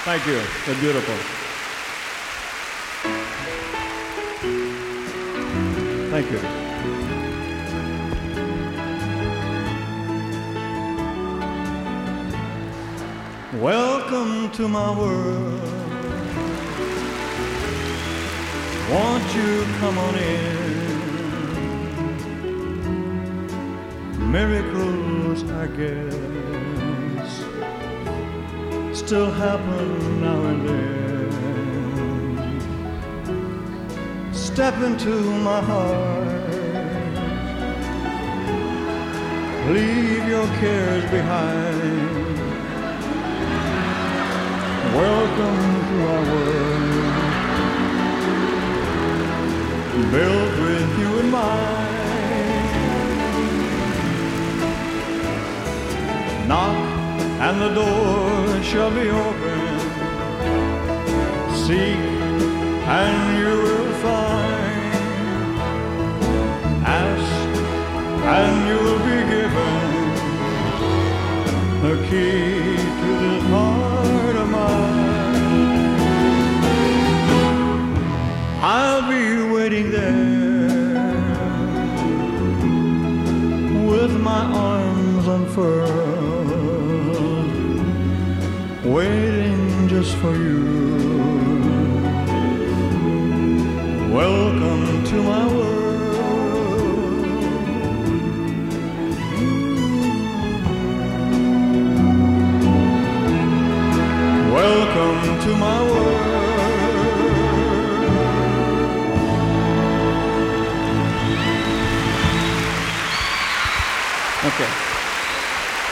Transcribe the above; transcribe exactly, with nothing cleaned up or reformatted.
Thank you. They're beautiful. Thank you. Welcome to my world. Won't you come on in? Miracles, I guess, still happen now and then. Step into my heart. Leave your cares behind. Welcome to our world, built with you in mind. Knock and the door shall be open. Seek and you will find. Ask and you will be given the key to this heart of mine. I'll be waiting there with my arms unfurled, waiting just for you. Well,